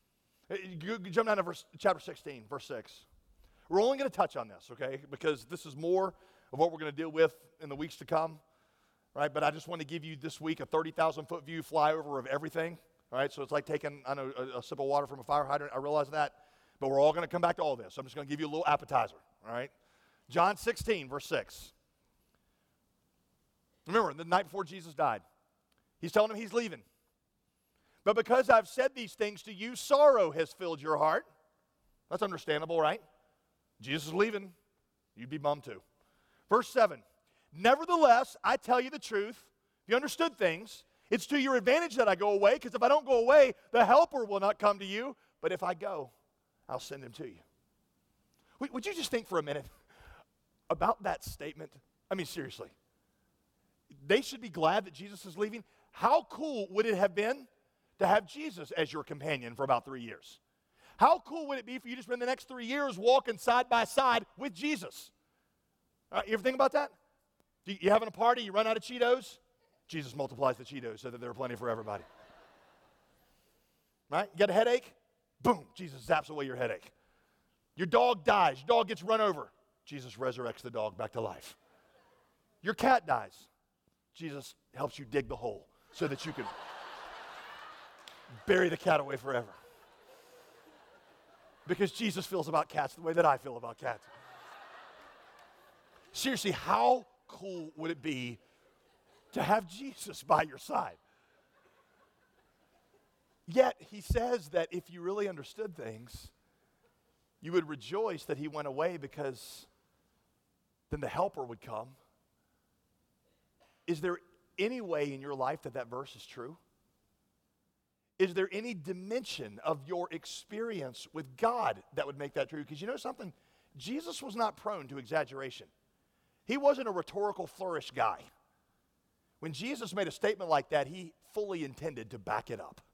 Jump down to chapter 16, verse 6. We're only going to touch on this, okay, because this is more of what we're going to deal with in the weeks to come, right? But I just want to give you this week a 30,000-foot view flyover of everything, all right? So it's like taking, a sip of water from a fire hydrant. I realize that, but we're all going to come back to all this. So I'm just going to give you a little appetizer, all right? John 16, verse 6. Remember, the night before Jesus died, he's telling him he's leaving. But because I've said these things to you, sorrow has filled your heart. That's understandable, right? Jesus is leaving. You'd be bummed too. Verse 7, nevertheless, I tell you the truth. If you understood things, it's to your advantage that I go away, because if I don't go away, the helper will not come to you. But if I go, I'll send him to you. Would you just think for a minute about that statement? I mean, seriously. they should be glad that Jesus is leaving. How cool would it have been to have Jesus as your companion for about 3 years? How cool would it be for you to spend the next 3 years walking side by side with Jesus? You ever think about that? You having a party, you run out of Cheetos? Jesus multiplies the Cheetos so that there are plenty for everybody. Right? You got a headache? Boom, Jesus zaps away your headache. Your dog dies, your dog gets run over. Jesus resurrects the dog back to life. Your cat dies. Jesus helps you dig the hole so that you can bury the cat away forever. Because Jesus feels about cats the way that I feel about cats. Seriously, how cool would it be to have Jesus by your side? Yet, he says that if you really understood things, you would rejoice that he went away because then the helper would come. Is there any way in your life that that verse is true? Is there any dimension of your experience with God that would make that true? Because you know something? Jesus was not prone to exaggeration. He wasn't a rhetorical flourish guy. When Jesus made a statement like that, he fully intended to back it up.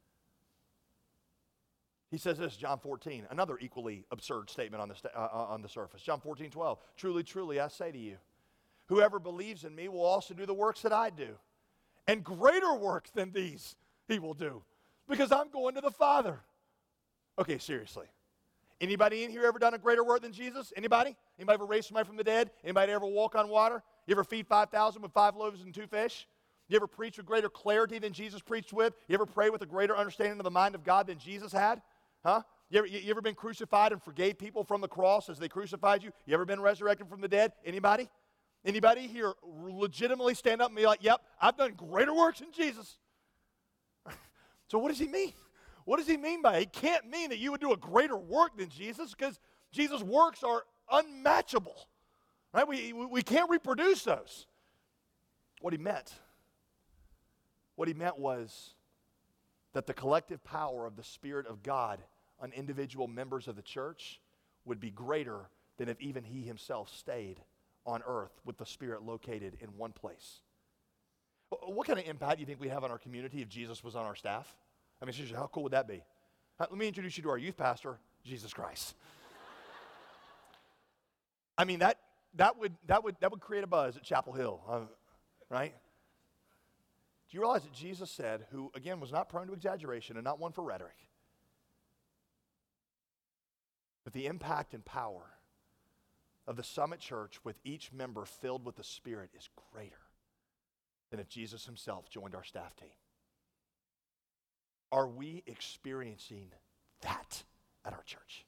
He says this, John 14, another equally absurd statement on the surface. John 14:12, truly, truly, I say to you, whoever believes in me will also do the works that I do. And greater works than these he will do, because I'm going to the Father. Okay, seriously. Anybody in here ever done a greater work than Jesus? Anybody? Anybody ever raised somebody from the dead? Anybody ever walk on water? You ever feed 5,000 with 5 loaves and 2 fish? You ever preach with greater clarity than Jesus preached with? You ever pray with a greater understanding of the mind of God than Jesus had? Huh? You ever been crucified and forgave people from the cross as they crucified you? You ever been resurrected from the dead? Anybody? Anybody here legitimately stand up and be like, yep, I've done greater works than Jesus? So what does he mean? What does he mean by it? He can't mean that you would do a greater work than Jesus, because Jesus' works are unmatchable. Right? We can't reproduce those. What he meant was that the collective power of the Spirit of God on individual members of the church would be greater than if even he himself stayed on earth with the Spirit located in one place. What kind of impact do you think we'd have on our community if Jesus was on our staff? I mean, seriously, how cool would that be? Let me introduce you to our youth pastor, Jesus Christ. I mean, that would create a buzz at Chapel Hill, right? Do you realize that Jesus said, who again was not prone to exaggeration and not one for rhetoric, but the impact and power of the Summit Church with each member filled with the Spirit is greater than if Jesus himself joined our staff team? Are we experiencing that at our church?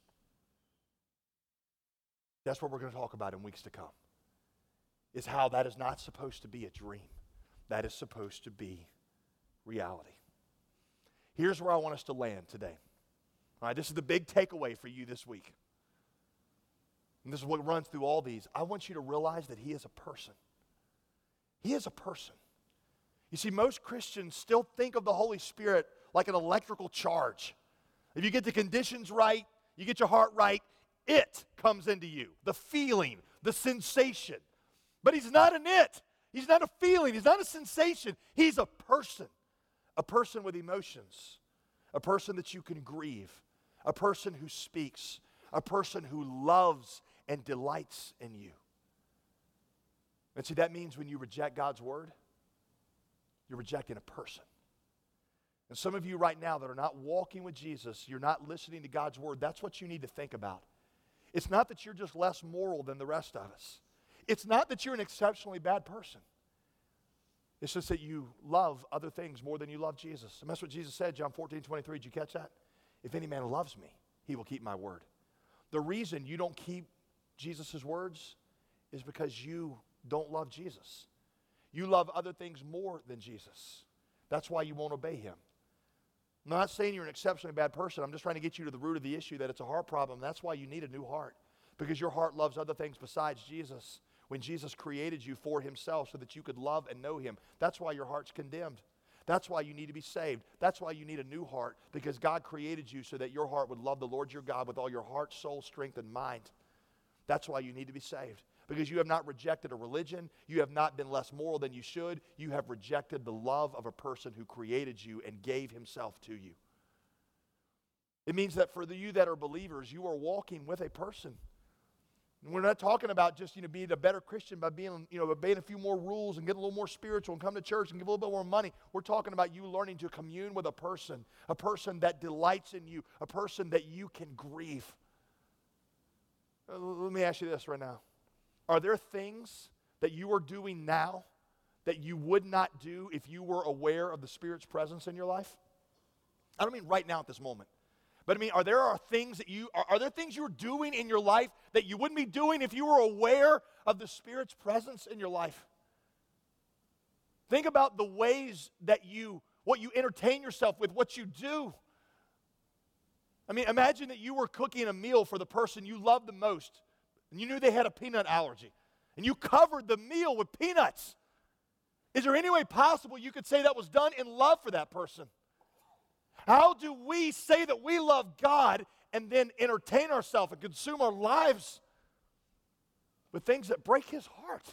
That's what we're going to talk about in weeks to come, is how that is not supposed to be a dream. That is supposed to be reality. Here's where I want us to land today. All right, this is the big takeaway for you this week. And this is what runs through all these. I want you to realize that he is a person. He is a person. You see, most Christians still think of the Holy Spirit like an electrical charge. If you get the conditions right, you get your heart right, it comes into you. The feeling, the sensation. But he's not an it. He's not a feeling. He's not a sensation. He's a person with emotions, a person that you can grieve, a person who speaks, a person who loves and delights in you. And see, that means when you reject God's word, you're rejecting a person. And some of you right now that are not walking with Jesus, you're not listening to God's word, that's what you need to think about. It's not that you're just less moral than the rest of us. It's not that you're an exceptionally bad person. It's just that you love other things more than you love Jesus. And that's what Jesus said, John 14:23. Did you catch that? If any man loves me, he will keep my word. The reason you don't keep Jesus' words is because you don't love Jesus. You love other things more than Jesus. That's why you won't obey him. I'm not saying you're an exceptionally bad person. I'm just trying to get you to the root of the issue, that it's a heart problem. That's why you need a new heart, because your heart loves other things besides Jesus when Jesus created you for himself so that you could love and know him. That's why your heart's condemned. That's why you need to be saved. That's why you need a new heart, because God created you so that your heart would love the Lord your God with all your heart, soul, strength, and mind. That's why you need to be saved. because you have not rejected a religion. You have not been less moral than you should. You have rejected the love of a person who created you and gave himself to you. It means that for you that are believers, you are walking with a person. And we're not talking about just, being a better Christian by being, obeying a few more rules and getting a little more spiritual and come to church and give a little bit more money. We're talking about you learning to commune with a person that delights in you, a person that you can grieve. Let me ask you this right now. Are there things that you are doing now that you would not do if you were aware of the Spirit's presence in your life? I don't mean right now at this moment. But I mean, are there things you're doing in your life that you wouldn't be doing if you were aware of the Spirit's presence in your life? Think about the ways that what you entertain yourself with, what you do. I mean, imagine that you were cooking a meal for the person you loved the most, and you knew they had a peanut allergy, and you covered the meal with peanuts. Is there any way possible you could say that was done in love for that person? How do we say that we love God and then entertain ourselves and consume our lives with things that break His heart?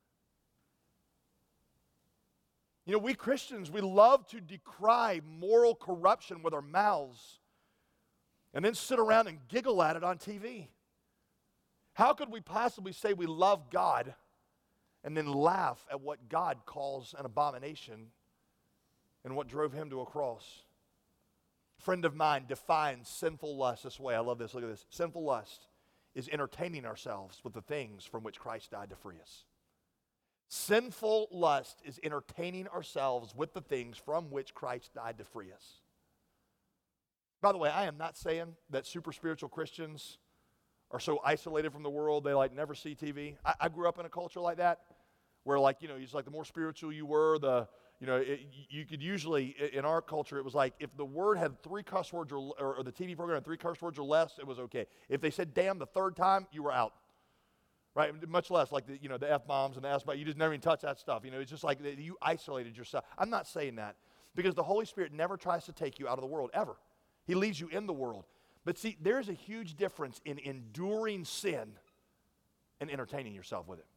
We Christians, we love to decry moral corruption with our mouths and then sit around and giggle at it on TV. How could we possibly say we love God and then laugh at what God calls an abomination and what drove Him to a cross? A friend of mine defines sinful lust this way. I love this. Look at this. Sinful lust is entertaining ourselves with the things from which Christ died to free us. Sinful lust is entertaining ourselves with the things from which Christ died to free us. By the way, I am not saying that super spiritual Christians are so isolated from the world they never see TV. I grew up in a culture like that where it's like the more spiritual you were, you could usually, in our culture, it was like if the word had 3 cuss words or the TV program had 3 cuss words or less, it was okay. If they said damn the 3rd time, you were out. Right? Much less like the F-bombs and the S-bombs. You just never even touch that stuff. It's just like you isolated yourself. I'm not saying that because the Holy Spirit never tries to take you out of the world, ever. He leaves you in the world. But see, there's a huge difference in enduring sin and entertaining yourself with it.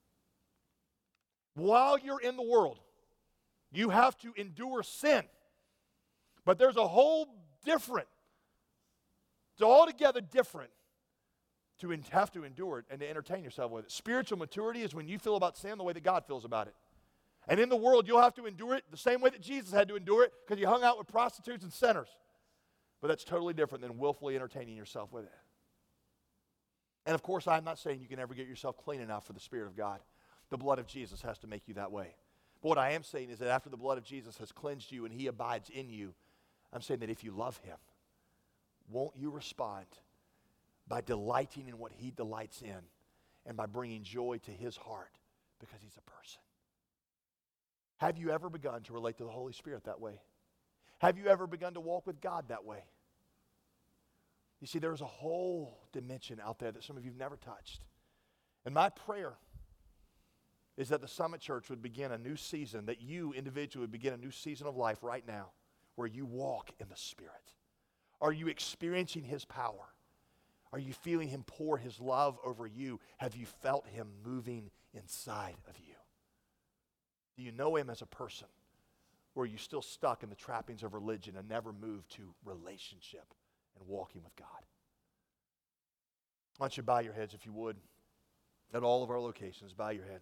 While you're in the world, you have to endure sin. But there's a whole different, it's altogether different to have to endure it and to entertain yourself with it. Spiritual maturity is when you feel about sin the way that God feels about it. And in the world, you'll have to endure it the same way that Jesus had to endure it because he hung out with prostitutes and sinners. But that's totally different than willfully entertaining yourself with it. And of course, I'm not saying you can ever get yourself clean enough for the Spirit of God. The blood of Jesus has to make you that way. But what I am saying is that after the blood of Jesus has cleansed you and he abides in you, I'm saying that if you love him, won't you respond by delighting in what he delights in and by bringing joy to his heart because he's a person? Have you ever begun to relate to the Holy Spirit that way? Have you ever begun to walk with God that way? You see, there's a whole dimension out there that some of you have never touched. And my prayer is that the Summit Church would begin a new season, that you individually would begin a new season of life right now where you walk in the Spirit. Are you experiencing his power? Are you feeling him pour his love over you? Have you felt him moving inside of you? Do you know him as a person? Or are you still stuck in the trappings of religion and never moved to relationship and walking with God? Why don't you bow your heads if you would? At all of our locations, bow your head.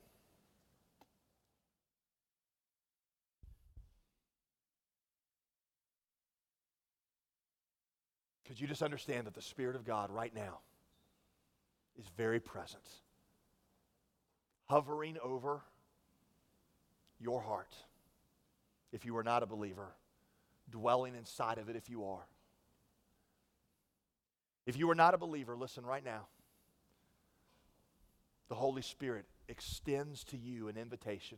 Could you just understand that the Spirit of God right now is very present, hovering over your heart if you are not a believer, dwelling inside of it if you are. If you are not a believer, listen right now. The Holy Spirit extends to you an invitation.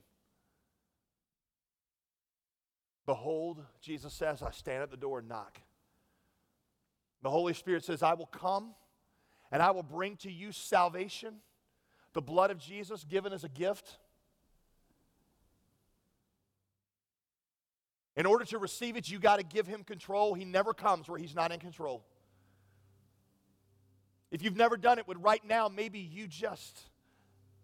Behold, Jesus says, I stand at the door and knock. The Holy Spirit says, I will come and I will bring to you salvation, the blood of Jesus given as a gift. In order to receive it, you got to give him control. He never comes where he's not in control. If you've never done it, would right now maybe you just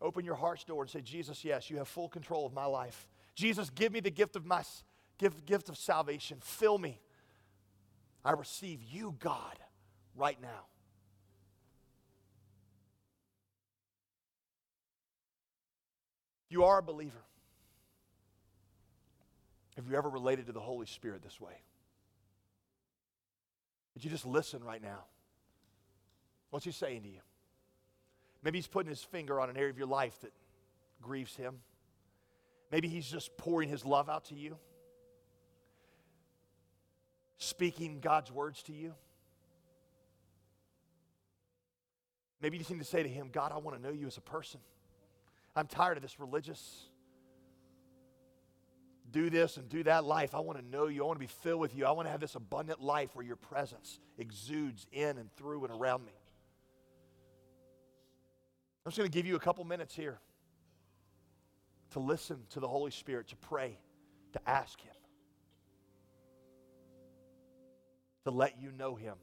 Open your heart's door and say, Jesus, yes, you have full control of my life. Jesus, give me the gift of gift of salvation. Fill me. I receive you, God, right now. If you are a believer, have you ever related to the Holy Spirit this way? Would you just listen right now? What's he saying to you? Maybe he's putting his finger on an area of your life that grieves him. Maybe he's just pouring his love out to you, speaking God's words to you. Maybe you just need to say to him, God, I want to know you as a person. I'm tired of this religious do this and do that life. I want to know you. I want to be filled with you. I want to have this abundant life where your presence exudes in and through and around me. I'm just going to give you a couple minutes here to listen to the Holy Spirit, to pray, to ask him, to let you know him,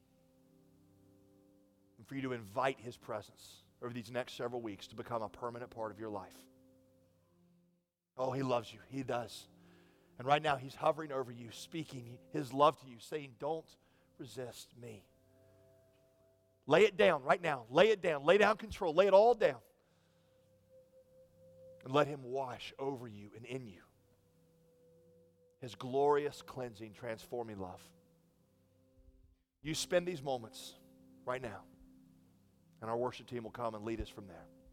and for you to invite his presence over these next several weeks to become a permanent part of your life. Oh, he loves you. He does. And right now, he's hovering over you, speaking his love to you, saying, don't resist me. Lay it down right now. Lay it down. Lay down control. Lay it all down. And let him wash over you and in you his glorious, cleansing, transforming love. You spend these moments right now, and our worship team will come and lead us from there.